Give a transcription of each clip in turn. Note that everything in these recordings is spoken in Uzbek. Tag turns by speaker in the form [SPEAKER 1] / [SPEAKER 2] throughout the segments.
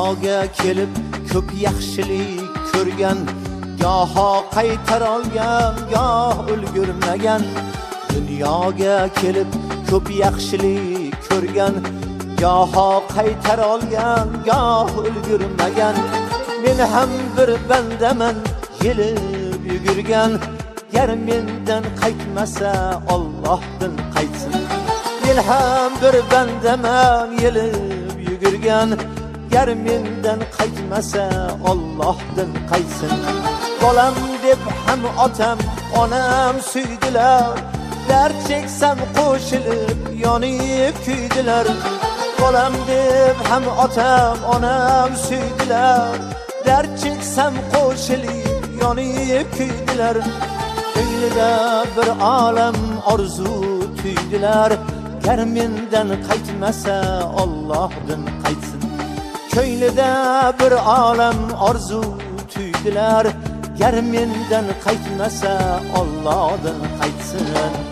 [SPEAKER 1] Dunyoga kelib ko'p yaxshilik ko'rgan, goho qaytar olgan, goh ulgurmagan. Dunyoga kelib ko'p yaxshilik ko'rgan, goho qaytar olgan, goh ulgurmagan. Men ham bir bandaman yelib yugurgan, gar mendan qaytmasa Allohdan qaytsin. Men ham bir bandaman yelib yugurgan, gar mendan qaytmasa Allohdan qaytsin. Bolam deb ham otam, onam suydilar, dard cheksam qo'shilib yonib kuydilar. Bolam deb ham otam, onam suydilar, dard cheksam qo'shilib yonib kuydilar. Ko'nglida bir olam orzu tuydilar, gar mendan qaytmasa Allohdan qaytsin. Ko'nglida bir olam orzu tuydilar, gar mendan qaytmasa Allohdan qaytsin.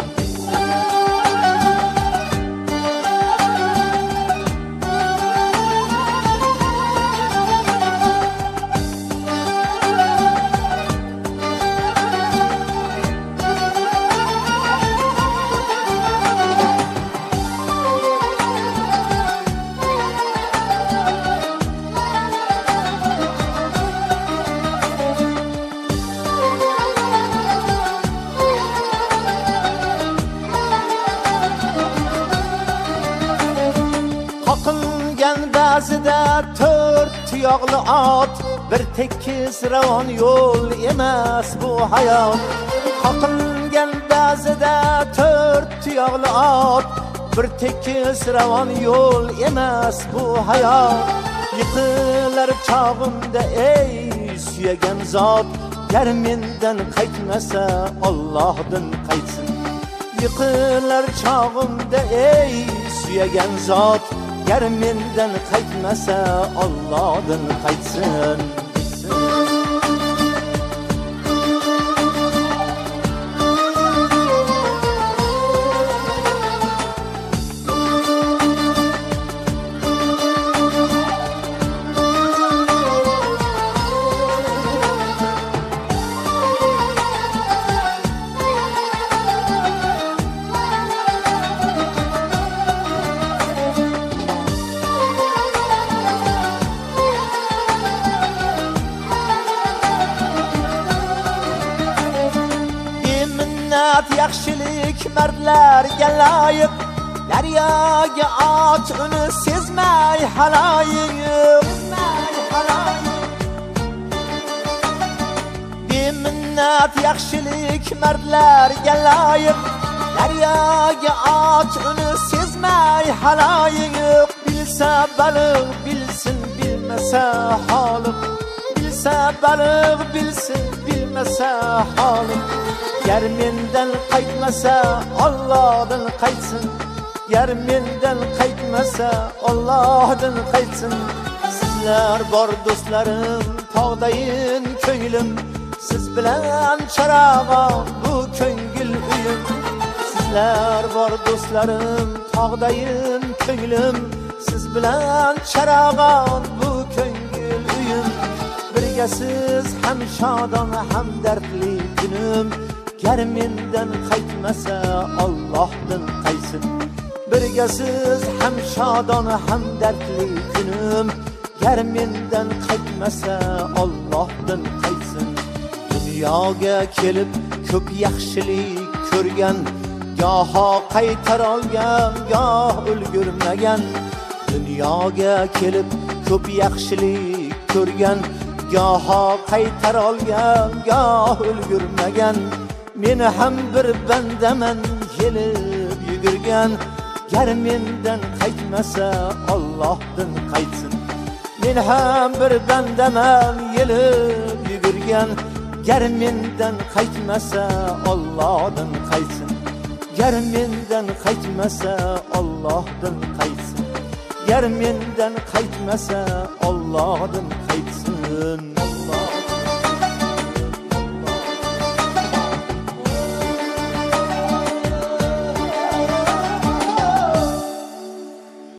[SPEAKER 1] Qoqilgan ba'zida to'rt tuyoqli ot, bir tekis ravon yo'l emas bu hayot. Qoqilgan ba'zida to'rt tuyoqli ot, bir tekis ravon yo'l emas bu hayot. Yiqilar chog'imda ey suyagan zot, gar mendan qaytmasa Allohdan qaytsin. Yiqilar chog'imda ey suyagan zot, gar mendan qaytmasa Allohdan qaytsin. Yaxshilik mardlarga loyiq, daryoga ot uni sezmay haloyiq. Beminnat yaxshilik mardlarga loyiq, daryoga ot uni sezmay haloyiq. Bilsa baliq bilsin, bilmasa holiq, bilsa baliq bilsin, bilmasa holiq. Gar mendan qaytmasa Allohdan qaytsin, gar mendan qaytmasa Allohdan qaytsin. Sizlar bor do'stlarim, tog'dayin ko'nglim, siz bilan charog'on bu ko'ngil uyim. Sizlar bor do'stlarim, tog'dayin ko'nglim, siz bilan charog'on bu ko'ngil uyim. Birga siz ham shodon ham dardli kunim, gar mendan qaytmasa Allohdan qaytsin. Birga siz ham shodon ham dardli kunim, gar mendan qaytmasa Allohdan qaytsin. Dunyoga kelib ko'p yaxshilik ko'rgan, goho qaytar olgan, goh ulgurmagan. Dunyoga kelib ko'p yaxshilik ko'rgan, goho qaytar olgan, goh ulgurmagan. Men ham bir bandaman yelib yugurgan, gar mendan qaytmasa Allohdan qaytsin. Men ham bir bandaman yelib yugurgan, gar mendan qaytmasa Allohdan qaytsin. Gar mendan qaytmasa Allohdan qaytsin. Gar mendan qaytmasa Allohdan qaytsin.